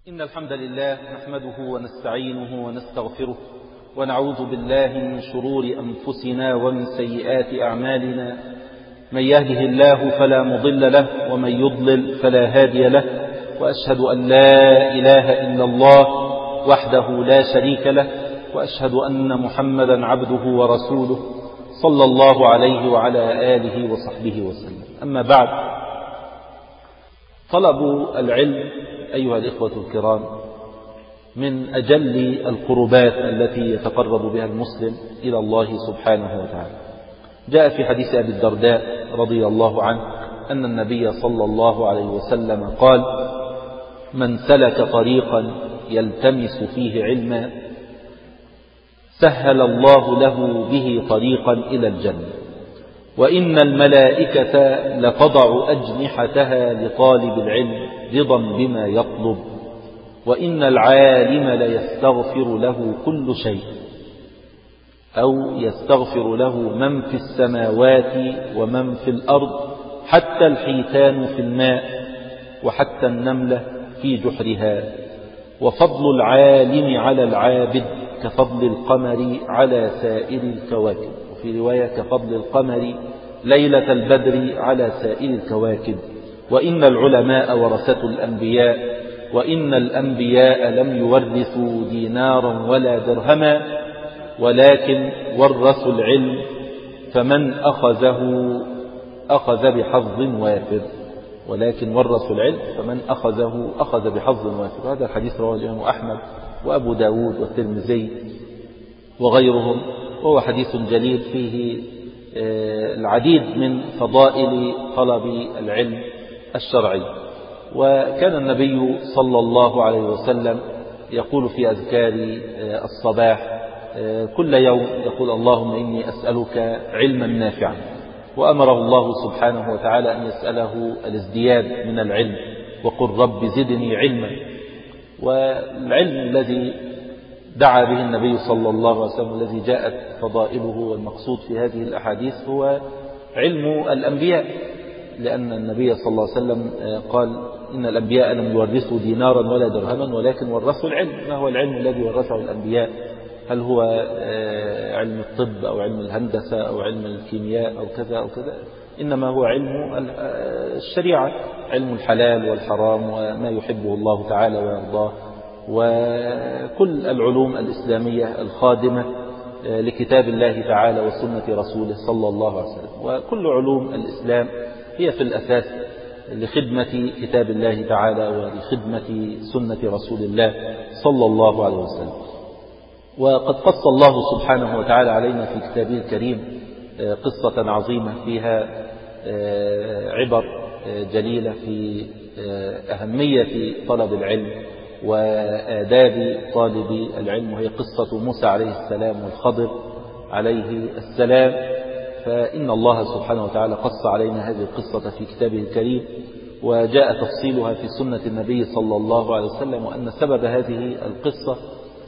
إن الحمد لله نحمده ونستعينه ونستغفره ونعوذ بالله من شرور أنفسنا ومن سيئات أعمالنا. من يهده الله فلا مضل له ومن يضلل فلا هادي له، وأشهد أن لا إله إلا الله وحده لا شريك له، وأشهد أن محمدا عبده ورسوله صلى الله عليه وعلى آله وصحبه وسلم. أما بعد، طلب العلم أيها الإخوة الكرام من أجل القربات التي يتقرب بها المسلم إلى الله سبحانه وتعالى. جاء في حديث أبي الدرداء رضي الله عنه أن النبي صلى الله عليه وسلم قال: من سلك طريقا يلتمس فيه علما سهل الله له به طريقا إلى الجنة، وإن الملائكة لتضع أجنحتها لطالب العلم رضا بما يطلب، وإن العالم ليستغفر له كل شيء، أو يستغفر له من في السماوات ومن في الأرض، حتى الحيتان في الماء وحتى النملة في جحرها. وفضل العالم على العابد كفضل القمر على سائر الكواكب، وفي رواية كفضل القمر ليلة البدر على سائر الكواكب. وإن العلماء ورثة الأنبياء، وإن الأنبياء لم يورثوا دينارا ولا درهما، ولكن ورثوا العلم، فمن أخذه أخذ بحظ وافر. ولكن ورثوا العلم فمن أخذه أخذ بحظ وافر. هذا الحديث رواه الإمام أحمد وأبو داود والترمذي وغيرهم، وهو حديث جليل فيه العديد من فضائل طلب العلم الشرعي. وكان النبي صلى الله عليه وسلم يقول في أذكار الصباح كل يوم، يقول: اللهم إني أسألك علما نافعا. وأمره الله سبحانه وتعالى أن يسأله الازدياد من العلم، وقل رب زدني علما. والعلم الذي دعا به النبي صلى الله عليه وسلم الذي جاءت فضائله والمقصود في هذه الأحاديث هو علم الأنبياء، لأن النبي صلى الله عليه وسلم قال: إن الأنبياء لم يورثوا دينارا ولا درهما ولكن ورثوا العلم. ما هو العلم الذي ورثه الأنبياء؟ هل هو علم الطب أو علم الهندسة أو علم الكيمياء أو كذا أو كذا؟ إنما هو علم الشريعة، علم الحلال والحرام وما يحبه الله تعالى ويرضاه، وكل العلوم الإسلامية الخادمة لكتاب الله تعالى وسنة رسوله صلى الله عليه وسلم. وكل علوم الإسلام هي في الأساس لخدمة كتاب الله تعالى ولخدمة سنة رسول الله صلى الله عليه وسلم. وقد قص الله سبحانه وتعالى علينا في كتابه الكريم قصة عظيمة فيها عبر جليلة في أهمية طلب العلم وآداب طالب العلم، وهي قصة موسى عليه السلام والخضر عليه السلام. فإن الله سبحانه وتعالى قص علينا هذه القصة في كتابه الكريم، وجاء تفصيلها في سنة النبي صلى الله عليه وسلم. وأن سبب هذه القصة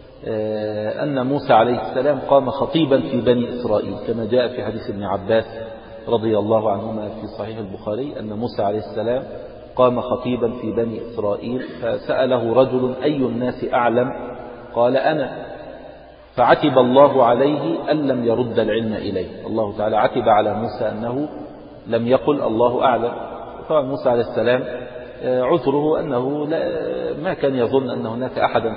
أن موسى عليه السلام قام خطيبا في بني إسرائيل، كما جاء في حديث ابن عباس رضي الله عنهما في صحيح البخاري أن موسى عليه السلام قام خطيبا في بني إسرائيل، فسأله رجل: أي الناس أعلم؟ قال: أنا. فعتب الله عليه أن لم يرد العلم إليه. الله تعالى عتب على موسى أنه لم يقل الله أعلم. طبعا موسى عليه السلام عذره أنه ما كان يظن أن هناك أحدا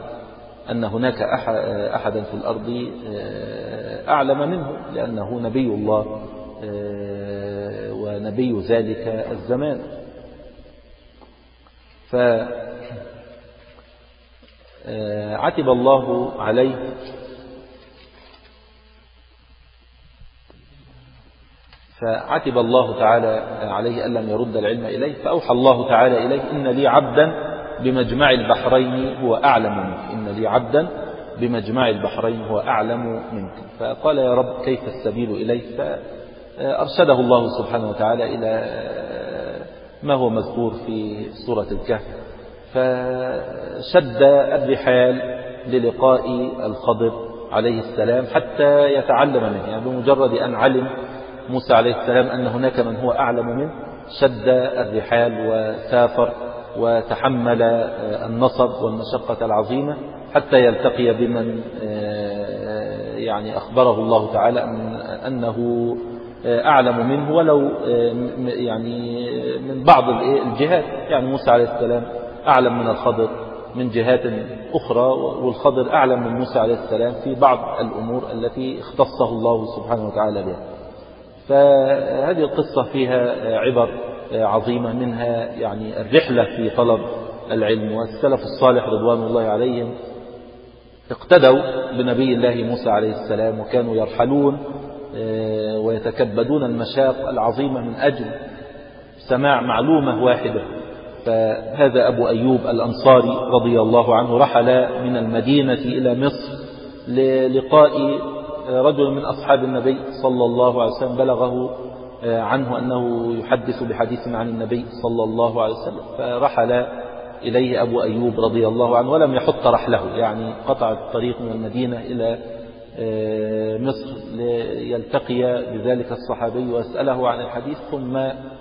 في الأرض أعلم منه، لأنه نبي الله ونبي ذلك الزمان. فعتب الله عليه تعالى عليه أن لم يرد العلم إليه، فأوحى الله تعالى إليه: إن لي عبدا بمجمع البحرين هو أعلم منك. إن لي عبدا بمجمع البحرين هو أعلم منك. فقال: يا رب كيف السبيل إليه؟ فأرشده الله سبحانه وتعالى إلى ما هو مذكور في سورة الكهف، فشد الرحال للقاء الخضر عليه السلام حتى يتعلم منه. يعني بمجرد أن علم موسى عليه السلام أن هناك من هو أعلم منه، شد الرحال وسافر وتحمل النصب والمشقة العظيمة حتى يلتقي بمن يعني أخبره الله تعالى أنه أعلم منه ولو يعني من بعض الجهات. يعني موسى عليه السلام أعلم من الخضر من جهات أخرى، والخضر أعلم من موسى عليه السلام في بعض الأمور التي اختصه الله سبحانه وتعالى بها. فهذه القصة فيها عبر عظيمة، منها يعني الرحلة في طلب العلم. والسلف الصالح رضوان الله عليهم اقتدوا بنبي الله موسى عليه السلام، وكانوا يرحلون ويتكبدون المشاق العظيمة من أجل سماع معلومة واحدة. فهذا أبو أيوب الأنصاري رضي الله عنه رحل من المدينة إلى مصر للقاء رجل من أصحاب النبي صلى الله عليه وسلم، بلغه عنه أنه يحدث بحديث عن النبي صلى الله عليه وسلم، فرحل إليه أبو أيوب رضي الله عنه ولم يحط رحله، يعني قطع الطريق من المدينة إلى مصر ليلتقي بذلك الصحابي ويسأله عن الحديث، ثم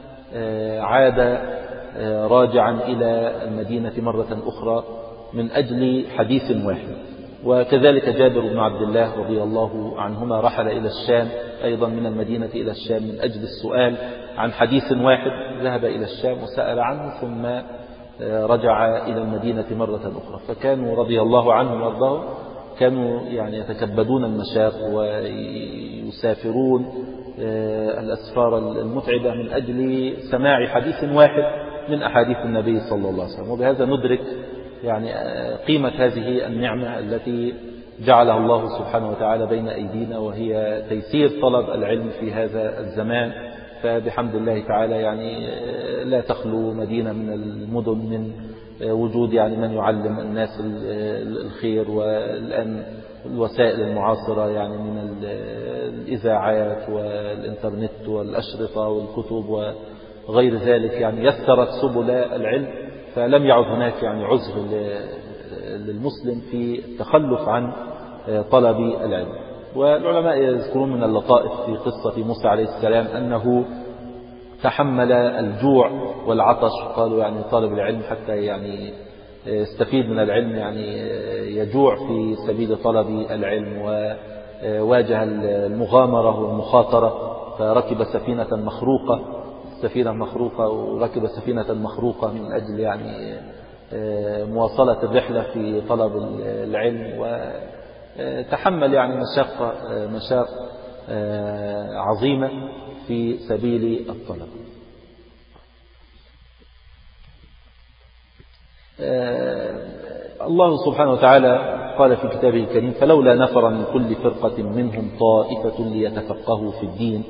عاد راجعا إلى المدينة مرة أخرى من أجل حديث واحد. وكذلك جابر بن عبد الله رضي الله عنهما رحل إلى الشام أيضا من المدينة إلى الشام من أجل السؤال عن حديث واحد، ذهب إلى الشام وسأل عنه ثم رجع إلى المدينة مرة أخرى. فكانوا رضي الله عنهم وارضاهم كانوا يعني يتكبدون المشاق ويسافرون الأسفار المتعبة من أجل سماع حديث واحد من أحاديث النبي صلى الله عليه وسلم. وبهذا ندرك يعني قيمة هذه النعمة التي جعلها الله سبحانه وتعالى بين أيدينا، وهي تيسير طلب العلم في هذا الزمان. فبحمد الله تعالى يعني لا تخلو مدينة من المدن من وجود يعني من يعلم الناس الخير. والآن الوسائل المعاصرة يعني من الإذاعات والإنترنت والأشرطة والكتب وغير ذلك يعني يسرت سبل العلم، فلم يعد هناك يعني عذر للمسلم في التخلف عن طلب العلم. والعلماء يذكرون من اللطائف في قصة موسى عليه السلام أنه تحمل الجوع والعطش. قالوا يعني طالب العلم حتى يعني يستفيد من العلم يعني يجوع في سبيل طلب العلم، وواجه المغامرة والمخاطرة فركب سفينة مخروقة وركب سفينة مخروقة من أجل يعني مواصلة الرحلة في طلب العلم، وتحمل يعني مشاق عظيمة في سبيل الطلب. الله سبحانه وتعالى قال في كتابه الكريم: فلولا نفر من كل فرقة منهم طائفة ليتفقهوا في الدين.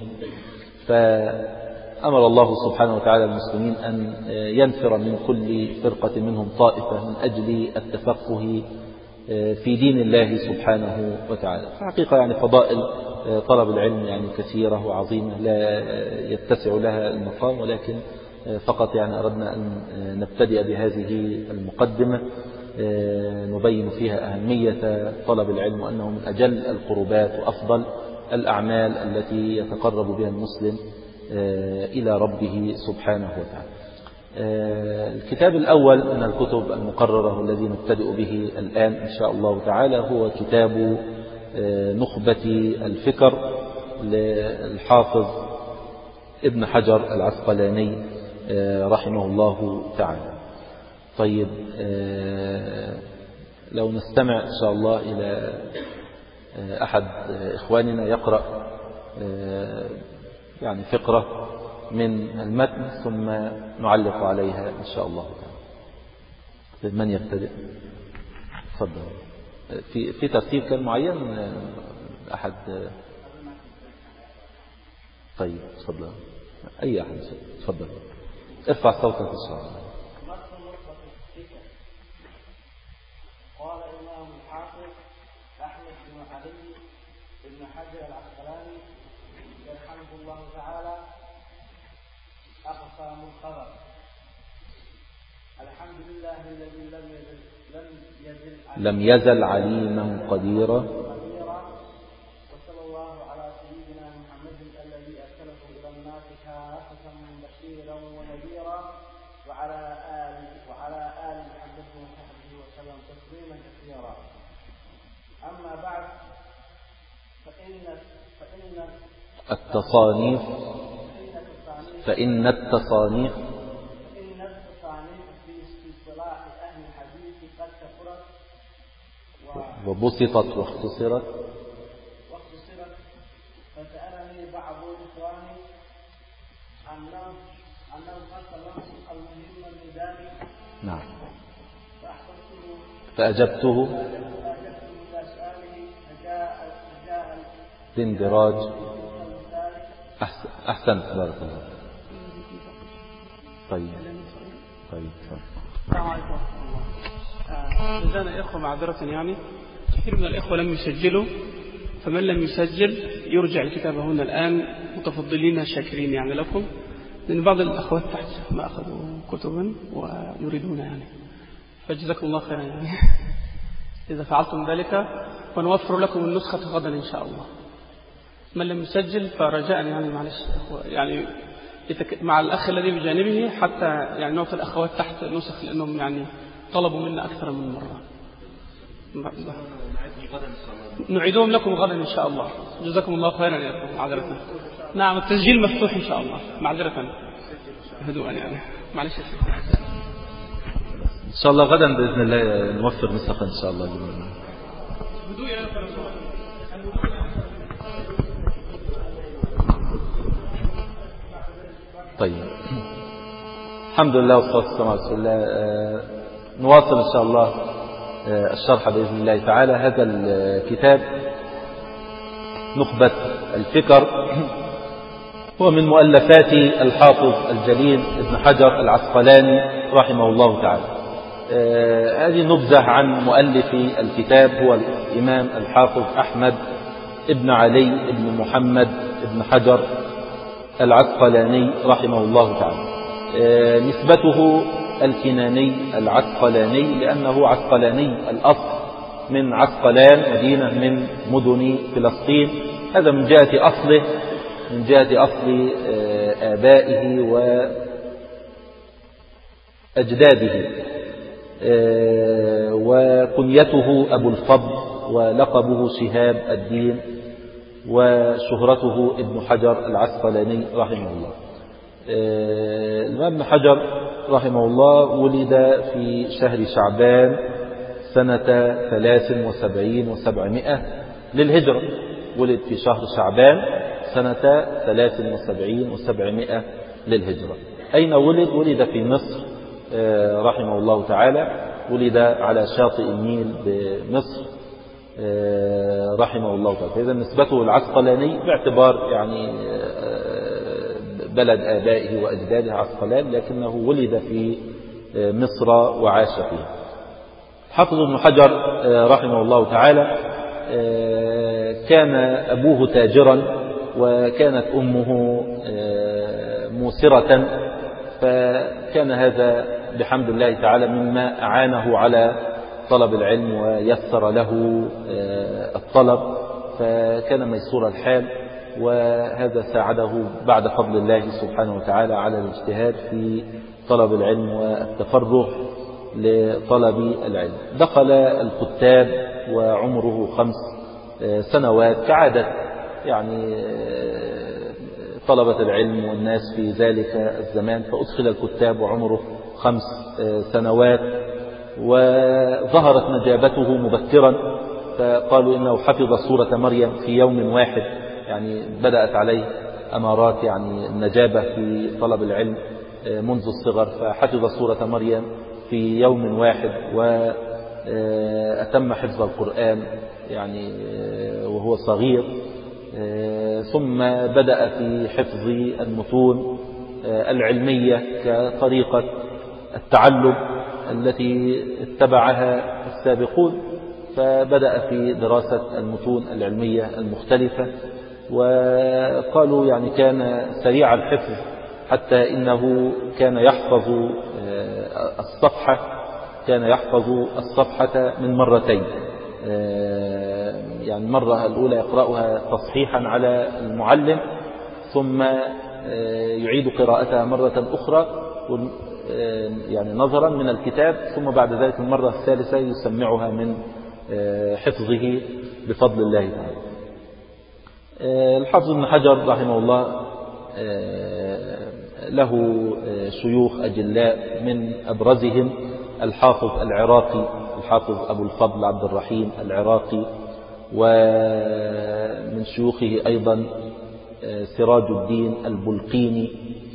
فأمر الله سبحانه وتعالى المسلمين أن ينفر من كل فرقة منهم طائفة من أجل التفقه في دين الله سبحانه وتعالى. حقيقة يعني فضائل طلب العلم يعني كثيرة وعظيمة لا يتسع لها المقام، ولكن فقط يعني أردنا أن نبتدئ بهذه المقدمة نبين فيها أهمية طلب العلم، وأنه من أجل القربات وأفضل الأعمال التي يتقرب بها المسلم إلى ربه سبحانه وتعالى. الكتاب الأول من الكتب المقررة الذي نبتدئ به الآن إن شاء الله تعالى هو كتاب نخبة الفكر للحافظ ابن حجر العسقلاني رحمه الله تعالى. طيب، لو نستمع إن شاء الله إلى أحد إخواننا يقرأ يعني فقرة من المتن ثم نعلق عليها إن شاء الله تعالى. من يبتدئ؟ تفضل. في ترتيب كان معين أحد؟ طيب تفضل، أي أحد تفضل، ارفع صوتك إن شاء الله. قال الإمام الحافظ أحمد بن علي بن حجر العسقلاني رحمه الله تعالى: أقسام الخبر. الحمد لله الذي لم يزل عليما قديرا، وصلى الله على سيدنا محمد الذي أرسله إلى الناس كافة بشيرا ونذيرا، وعلى تسليما كثيرا. أما بعد فإن التصانيف في اصطلاح أهل الحديث قد كثرت وبسطت واختصرت. فسألني بعض إخواني أنهم قسموا المهم الميداني. نعم. فأجبته إلى سؤاله فجاء باندراج. أحسنت بارك الله. طيب. السلام عليكم. لدينا إخوة معذرة يعني كثير من الإخوة لم يسجلوا، فمن لم يسجل يرجع الكتابة هنا الآن متفضلين شاكرين يعني لكم، لأن بعض الأخوات تحت ما أخذوا كتبا ويريدون يعني، فجزاكم الله خيرا يعني إذا فعلتم ذلك، ونوفر لكم النسخة غدا إن شاء الله. من لم يسجل فرجاء يعني معلش يعني مع الأخ الذي بجانبه حتى يعني نعطي الأخوات تحت نسخ، لأنهم يعني طلبوا منا أكثر من مرة. نعيدهم لكم غدا إن شاء الله. جزاكم الله خيرا يا أخوة. معذرة. نعم التسجيل مفتوح إن شاء الله. معذرة هدوءا يعني معلش. إن شاء الله غدا بإذن الله نوفر نسخة إن شاء الله. هدوء يا أخوة. طيب الحمد لله والصلاة والسلام على رسول الله. نواصل إن شاء الله الشرح بإذن الله تعالى. هذا الكتاب نخبة الفكر هو من مؤلفات الحافظ الجليل ابن حجر العسقلاني رحمه الله تعالى. هذه نبذة عن مؤلف الكتاب، هو الإمام الحافظ أحمد ابن علي ابن محمد ابن حجر العسقلاني رحمه الله تعالى. نسبته الكناني العسقلاني لأنه عسقلاني الأصل من عسقلان، مدينة من مدن فلسطين. هذا من جهة أصله، من جهة أصل آبائه وأجداده. وكنيته أبو الفضل، ولقبه شهاب الدين، وشهرته ابن حجر العسقلاني رحمه الله. الإمام ابن حجر رحمه الله ولد في شهر شعبان سنة 73 و700 للهجرة. ولد في شهر شعبان سنة 73 و700 للهجرة. أين ولد؟ ولد في مصر رحمه الله تعالى. ولد على شاطئ النيل بمصر رحمه الله تعالى. إذا نسبته العسقلاني باعتبار يعني بلد آبائه وأجداده عسقلان، لكنه ولد في مصر وعاش فيها. حافظ ابن حجر رحمه الله تعالى كان أبوه تاجرا، وكانت أمه موسرة، فكان هذا بحمد الله تعالى مما أعانه على طلب العلم ويسر له الطلب، فكان ميسور الحال، وهذا ساعده بعد فضل الله سبحانه وتعالى على الاجتهاد في طلب العلم والتفرغ لطلب العلم. دخل الكتاب وعمره 5 سنوات كعادة يعني طلبة العلم والناس في ذلك الزمان، فأدخل الكتاب وعمره 5 سنوات. وظهرت نجابته مبكرا، فقالوا إنه حفظ سورة مريم في يوم واحد، يعني بدأت عليه أمارات يعني النجابة في طلب العلم منذ الصغر، فحفظ سورة مريم في يوم واحد، وأتم حفظ القرآن يعني وهو صغير. ثم بدأ في حفظ المتون العلمية كطريقة التعلم التي اتبعها السابقون، فبدأ في دراسة المتون العلمية المختلفة. وقالوا يعني كان سريع الحفظ، حتى إنه كان يحفظ الصفحة من مرتين، يعني المرة الأولى يقرأها تصحيحا على المعلم، ثم يعيد قراءتها مرة أخرى يعني نظرا من الكتاب، ثم بعد ذلك المرة الثالثة يسمعها من حفظه بفضل الله تعالى. الحافظ ابن حجر رحمه الله له شيوخ أجلاء، من أبرزهم الحافظ العراقي، الحافظ أبو الفضل عبد الرحيم العراقي، ومن شيوخه أيضا سراج الدين البلقيني،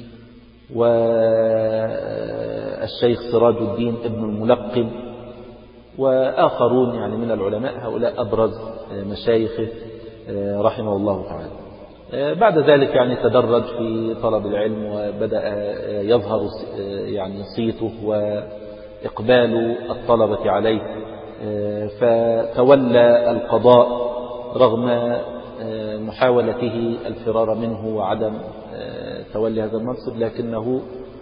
والشيخ سراج الدين ابن الملقن، وآخرون يعني من العلماء. هؤلاء أبرز مشايخه رحمه الله تعالى. بعد ذلك يعني تدرج في طلب العلم، وبدأ يظهر يعني صيته وإقبال الطلبة عليه، فتولى القضاء رغم محاولته الفرار منه وعدم تولي هذا المنصب، لكنه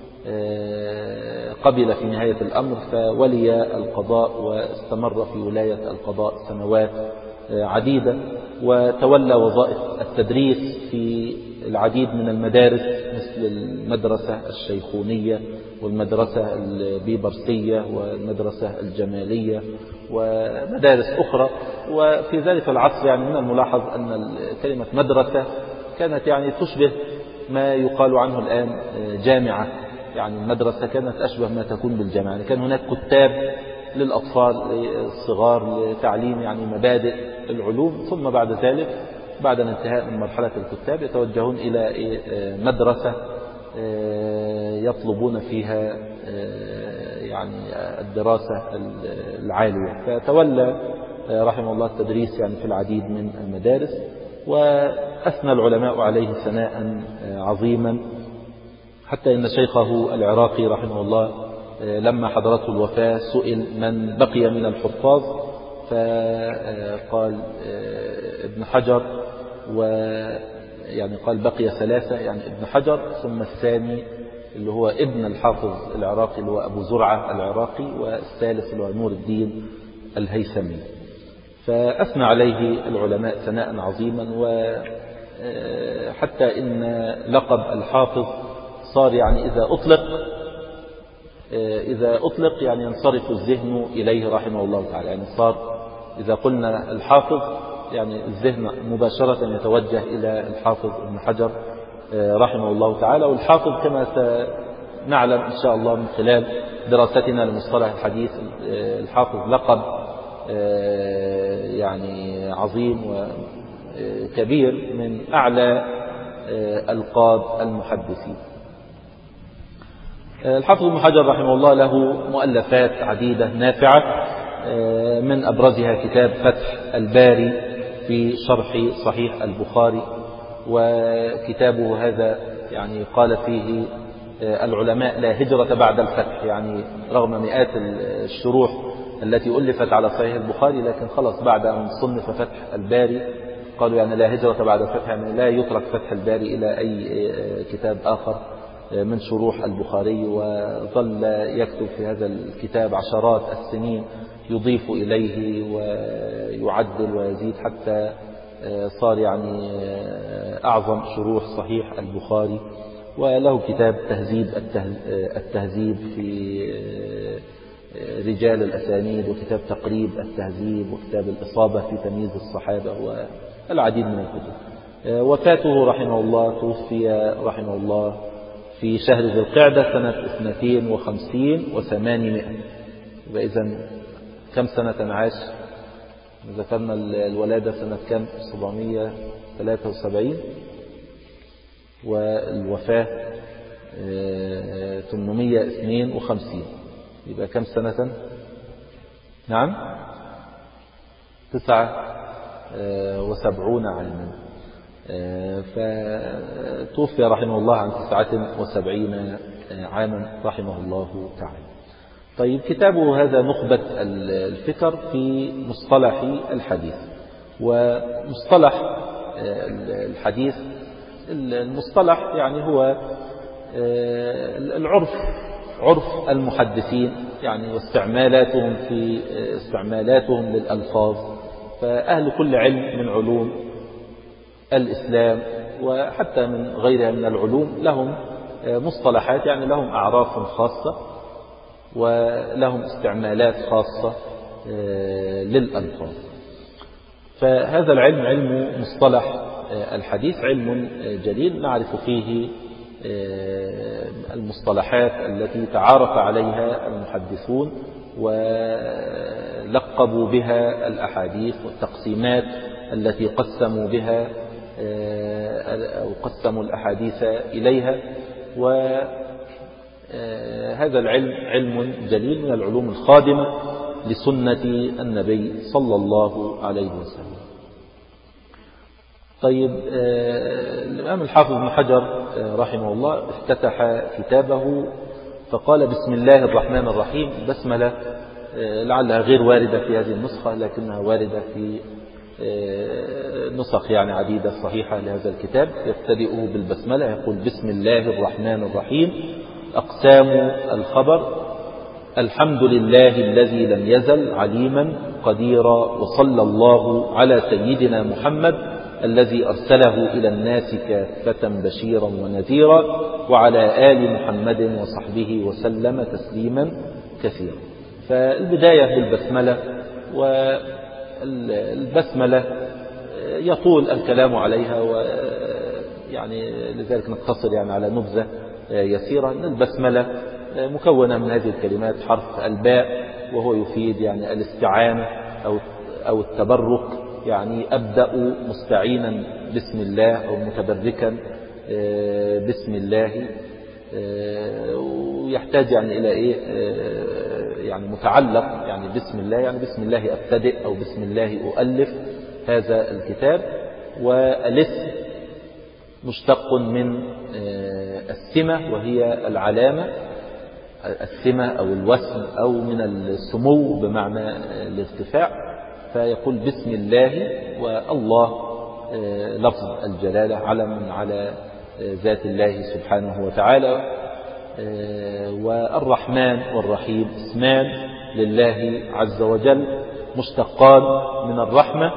قبل في نهاية الأمر فولي القضاء، واستمر في ولاية القضاء سنوات عديدة، وتولى وظائف التدريس في العديد من المدارس مثل المدرسة الشيخونية والمدرسة البيبرسية والمدرسة الجمالية ومدارس أخرى. وفي ذلك العصر يعني من الملاحظ أن كلمة مدرسة كانت يعني تشبه ما يقال عنه الآن جامعة، يعني المدرسة كانت أشبه ما تكون بالجامعة، يعني كان هناك كتاب للأطفال الصغار لتعليم يعني مبادئ العلوم، ثم بعد ذلك بعد الانتهاء من مرحلة الكتاب يتوجهون إلى مدرسة يطلبون فيها يعني الدراسة العالية. فتولى رحمه الله التدريس يعني في العديد من المدارس، وأثنى العلماء عليه ثناء عظيما، حتى إن شيخه العراقي رحمه الله لما حضرته الوفاة سئل من بقي من الحفاظ، فقال ابن حجر، ويعني قال بقي ثلاثة، يعني ابن حجر ثم الثاني اللي هو ابن الحافظ العراقي اللي هو أبو زرعة العراقي، والثالث اللي هو نور الدين الهيثمي. فأثنى عليه العلماء ثناء عظيما، وحتى إن لقب الحافظ صار يعني إذا أطلق يعني ينصرف الذهن إليه رحمه الله تعالى، يعني صار إذا قلنا الحافظ يعني الذهن مباشرة يتوجه إلى الحافظ ابن حجر رحمه الله تعالى. والحافظ كما سنعلم إن شاء الله من خلال دراستنا لمصطلح الحديث، الحافظ لقب يعني عظيم وكبير من أعلى ألقاب المحدثين. الحافظ ابن حجر رحمه الله له مؤلفات عديدة نافعة، من أبرزها كتاب فتح الباري في شرح صحيح البخاري، وكتابه هذا يعني قال فيه العلماء لا هجرة بعد الفتح، يعني رغم مئات الشروح التي ألفت على صحيح البخاري، لكن خلص بعد أن صنف فتح الباري قالوا يعني لا هجرة بعد الفتح، يعني لا يترك فتح الباري إلى أي كتاب آخر من شروح البخاري. وظل يكتب في هذا الكتاب عشرات السنين، يضيف إليه ويعدل ويزيد، حتى صار يعني أعظم شروح صحيح البخاري. وله كتاب تهذيب التهذيب في رجال الأسانيد، وكتاب تقريب التهذيب، وكتاب الإصابة في تمييز الصحابة، والعديد من الكتب. وفاته رحمه الله، توفي رحمه الله في شهر ذي القعدة سنة 52 و800. إذن كم سنة عاش؟ ذكرنا الولادة سنة كم؟ 773، والوفاة 852، يبقى كم سنة؟ نعم 79 عاما. فتوفي رحمه الله عن 79 عاما رحمه الله تعالى. طيب، كتابه هذا نخبة الفكر في مصطلح الحديث. ومصطلح الحديث، المصطلح يعني هو عرف المحدثين يعني، واستعمالاتهم في استعمالاتهم للألفاظ. فأهل كل علم من علوم الإسلام وحتى من غيرها من العلوم لهم مصطلحات يعني لهم أعراف خاصة ولهم استعمالات خاصة للألفاظ. فهذا العلم علم مصطلح الحديث علم جليل نعرف فيه المصطلحات التي تعارف عليها المحدثون ولقبوا بها الأحاديث والتقسيمات التي قسموا بها أو قسموا الأحاديث إليها. وهذا العلم علم جليل من العلوم الخادمة لسنة النبي صلى الله عليه وسلم. طيب، الإمام الحافظ بن حجر رحمه الله افتتح كتابه فقال: بسم الله الرحمن الرحيم. بسملة لعلها غير واردة في هذه النسخة، لكنها واردة في نسخ يعني عديدة صحيحة لهذا الكتاب. يبتدئه بالبسملة، يقول: بسم الله الرحمن الرحيم. أقسام الخبر: الحمد لله الذي لم يزل عليما قديرا، وصلى الله على سيدنا محمد الذي أرسله إلى الناس كافة بشيرا ونذيرا، وعلى آل محمد وصحبه وسلم تسليما كثيرا. فالبداية بالبسملة، والبسملة يطول الكلام عليها، ويعني لذلك نقتصر يعني على نبذة يسيرة. البسملة مكونة من هذه الكلمات حرف الباء، وهو يفيد يعني الاستعانة أو التبرك، يعني أبدأ مستعينا بسم الله أو متبركا بسم الله. ويحتاج يعني إلى إيه يعني متعلق، يعني بسم الله يعني بسم الله أبتدئ أو بسم الله أؤلف هذا الكتاب. والاسم مشتق من السمة، وهي العلامة، السمة أو الوسم أو من السمو بمعنى الارتفاع. فيقول بسم الله، والله لفظ الجلالة علم على ذات الله سبحانه وتعالى. والرحمن والرحيم اسمان لله عز وجل مشتقان من الرحمة.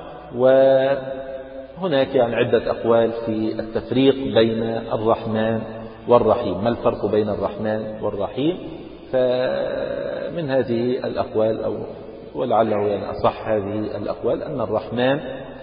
وهناك يعني عدة أقوال في التفريق بين الرحمن والرحيم. ما الفرق بين الرحمن والرحيم؟ فمن هذه الأقوال، أو ولعله يعني أصح هذه الأقوال، أن الرحمن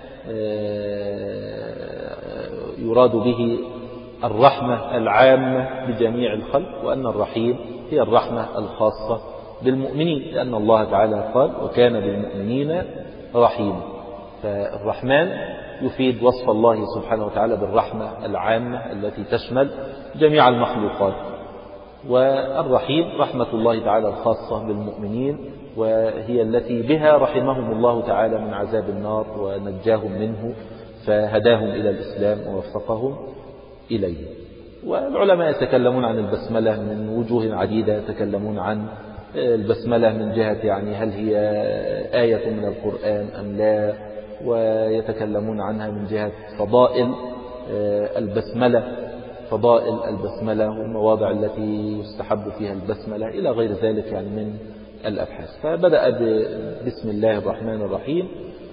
يراد به الرحمة العامة بجميع الخلق، وأن الرحيم هي الرحمة الخاصة بالمؤمنين، لأن الله تعالى قال: وكان بالمؤمنين رحيما. فالرحمن يفيد وصف الله سبحانه وتعالى بالرحمة العامة التي تشمل جميع المخلوقات. والرحيم رحمة الله تعالى الخاصة بالمؤمنين، وهي التي بها رحمهم الله تعالى من عذاب النار ونجاهم منه، فهداهم إلى الإسلام ووفقهم إليه. والعلماء يتكلمون عن البسملة من وجوه عديدة. يتكلمون عن البسملة من جهة يعني هل هي آية من القرآن أم لا، ويتكلمون عنها من جهة فضائل البسملة، فضائل البسملة والمواضع التي يستحب فيها البسملة إلى غير ذلك يعني من الأبحاث. فبدأ بسم الله الرحمن الرحيم،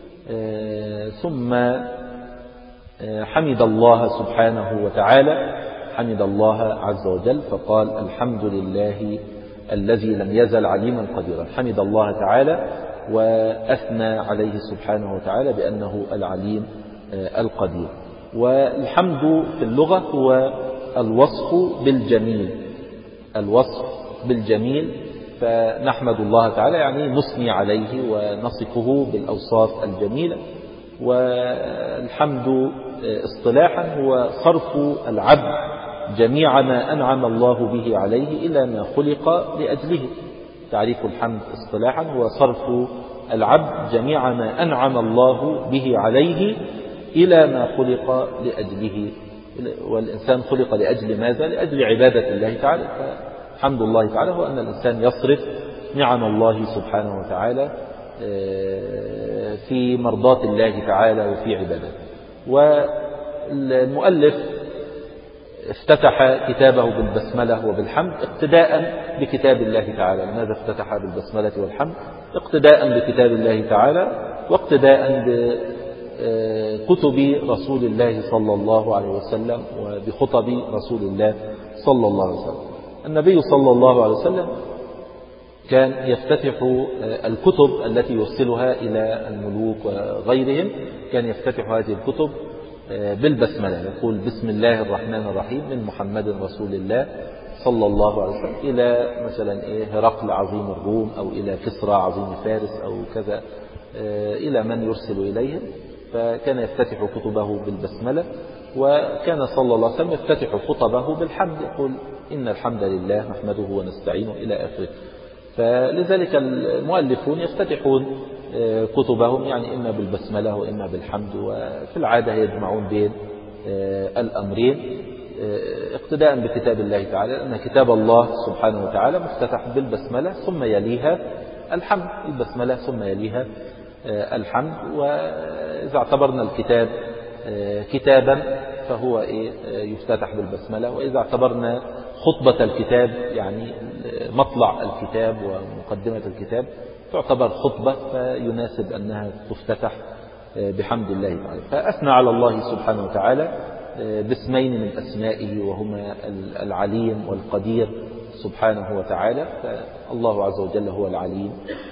ثم حمد الله سبحانه وتعالى، حمد الله عز وجل، فقال: الحمد لله الذي لم يزل عليما قديرا. حمد الله تعالى وأثنى عليه سبحانه وتعالى بأنه العليم القدير. والحمد في اللغة هو الوصف بالجميل، الوصف بالجميل. فنحمد الله تعالى يعني نثني عليه ونصفه بالأوصاف الجميلة. والحمد اصطلاحا هو صرف العبد جميع ما أنعم الله به عليه إلى ما خلق لأجله. تعريف الحمد اصطلاحا هو صرف العبد جميع ما أنعم الله به عليه إلى ما خلق لأجله. والإنسان خلق لأجل ماذا؟ لأجل عبادة الله تعالى. فحمد الله تعالى هو أن الإنسان يصرف نعم الله سبحانه وتعالى في مرضاة الله تعالى وفي عبادته. والمؤلف افتتح كتابه بالبسملة وبالحمد اقتداء بكتاب الله تعالى. لماذا افتتح بالبسملة والحمد؟ اقتداء بكتاب الله تعالى، واقتداء بكتب رسول الله صلى الله عليه وسلم وبخطب رسول الله صلى الله عليه وسلم. النبي صلى الله عليه وسلم كان يفتتح الكتب التي يرسلها إلى الملوك وغيرهم، كان يفتتح هذه الكتب بالبسملة، يقول بسم الله الرحمن الرحيم من محمد رسول الله صلى الله عليه وسلم إلى مثلا هرقل عظيم الروم أو إلى كسرى عظيم فارس أو كذا إلى من يرسل إليهم، فكان يفتتح كتبه بالبسملة. وكان صلى الله عليه وسلم يفتتح خطبه بالحمد، يقول إن الحمد لله نحمده ونستعينه إلى آخره. فلذلك المؤلفون يفتتحون كتبهم يعني إما بالبسملة وإما بالحمد، وفي العادة يجمعون بين الأمرين اقتداء بكتاب الله تعالى، أن كتاب الله سبحانه وتعالى مفتتح بالبسملة ثم يليها الحمد، البسملة ثم يليها الحمد. وإذا اعتبرنا الكتاب كتابا فهو يفتتح بالبسملة، وإذا اعتبرنا خطبة الكتاب يعني مطلع الكتاب ومقدمة الكتاب تعتبر خطبة، فيناسب أنها تفتتح بحمد الله تعالى. فأثنى على الله سبحانه وتعالى باسمين من أسمائه وهما العليم والقدير سبحانه وتعالى. فالله عز وجل هو العليم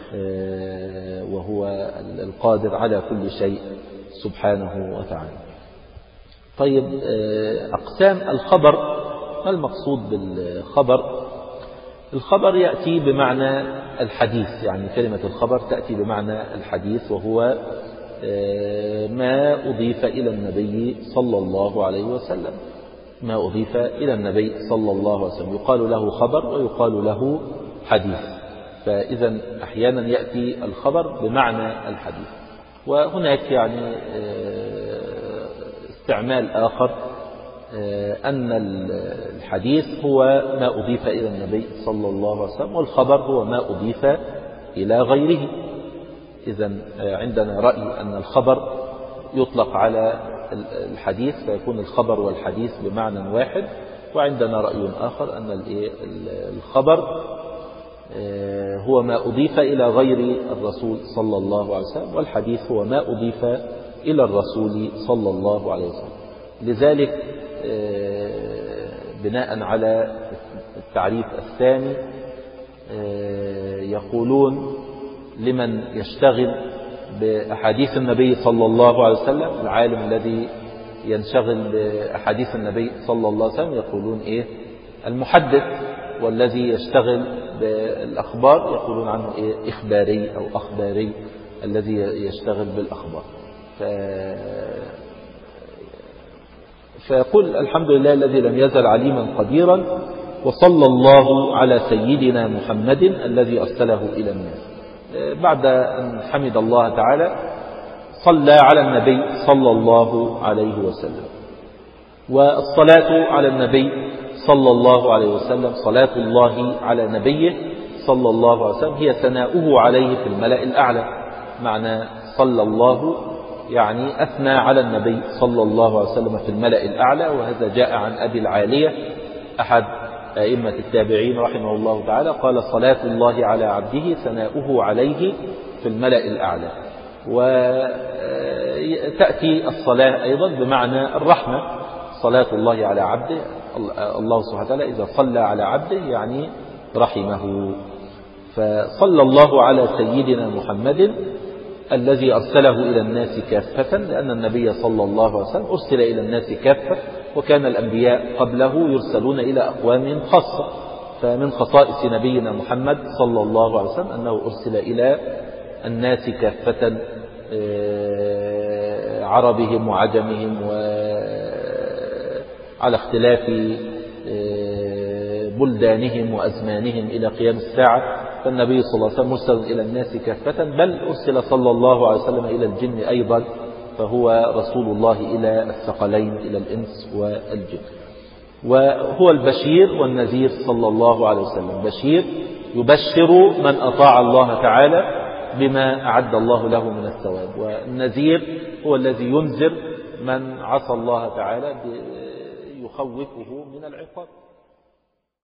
وهو القادر على كل شيء سبحانه وتعالى. طيب، أقسام الخبر، ما المقصود بالخبر؟ الخبر يأتي بمعنى الحديث، يعني كلمة الخبر تأتي بمعنى الحديث، وهو ما أضيف إلى النبي صلى الله عليه وسلم، ما أضيف إلى النبي صلى الله عليه وسلم يقال له خبر ويقال له حديث. فإذا أحيانا يأتي الخبر بمعنى الحديث. وهناك يعني استعمال آخر أن الحديث هو ما أضيف إلى النبي صلى الله عليه وسلم، والخبر هو ما أضيف إلى غيره. إذا عندنا رأي أن الخبر يطلق على الحديث فيكون الخبر والحديث بمعنى واحد، وعندنا رأي آخر أن الخبر هو ما أضيف إلى غير الرسول صلى الله عليه وسلم، والحديث هو ما أضيف إلى الرسول صلى الله عليه وسلم. لذلك بناء على التعريف الثاني يقولون لمن يشتغل بأحاديث النبي صلى الله عليه وسلم، العالم الذي ينشغل بأحاديث النبي صلى الله عليه وسلم يقولون المحدث، والذي يشتغل بالأخبار يقولون عنه إخباري أو أخباري، الذي يشتغل بالأخبار. فيقول الحمد لله الذي لم يزل عليما قديرا، وصلى الله على سيدنا محمد الذي أرسله إلى الناس. بعد أن حمد الله تعالى صلى على النبي صلى الله عليه وسلم. والصلاة على النبي صلى الله عليه وسلم، صلاة الله على نبيه صلى الله عليه وسلم هي ثناؤه عليه في الملأ الأعلى. معنى صلى الله يعني أثنى على النبي صلى الله عليه وسلم في الملأ الأعلى. وهذا جاء عن أبي العالية أحد أئمة التابعين رحمه الله تعالى، قال صلاة الله على عبده ثناؤه عليه في الملأ الأعلى. وتأتي الصلاة أيضا بمعنى الرحمة، صلاة الله على عبده، الله سبحانه وتعالى إذا صلى على عبده يعني رحمه. فصلى الله على سيدنا محمد الذي أرسله إلى الناس كافة، لأن النبي صلى الله عليه وسلم أرسل إلى الناس كافة، وكان الأنبياء قبله يرسلون إلى أقوام خاصة. فمن خصائص نبينا محمد صلى الله عليه وسلم أنه أرسل إلى الناس كافة، عربهم وعجمهم وعلى اختلاف بلدانهم وأزمانهم إلى قيام الساعة. فالنبي صلى الله عليه وسلم مرسل إلى الناس كافة، بل أرسل صلى الله عليه وسلم إلى الجن أيضا، فهو رسول الله إلى الثقلين إلى الإنس والجن. وهو البشير والنذير صلى الله عليه وسلم، بشير يبشر من أطاع الله تعالى بما أعد الله له من الثواب، والنذير هو الذي ينذر من عصى الله تعالى يخوفه من العقاب.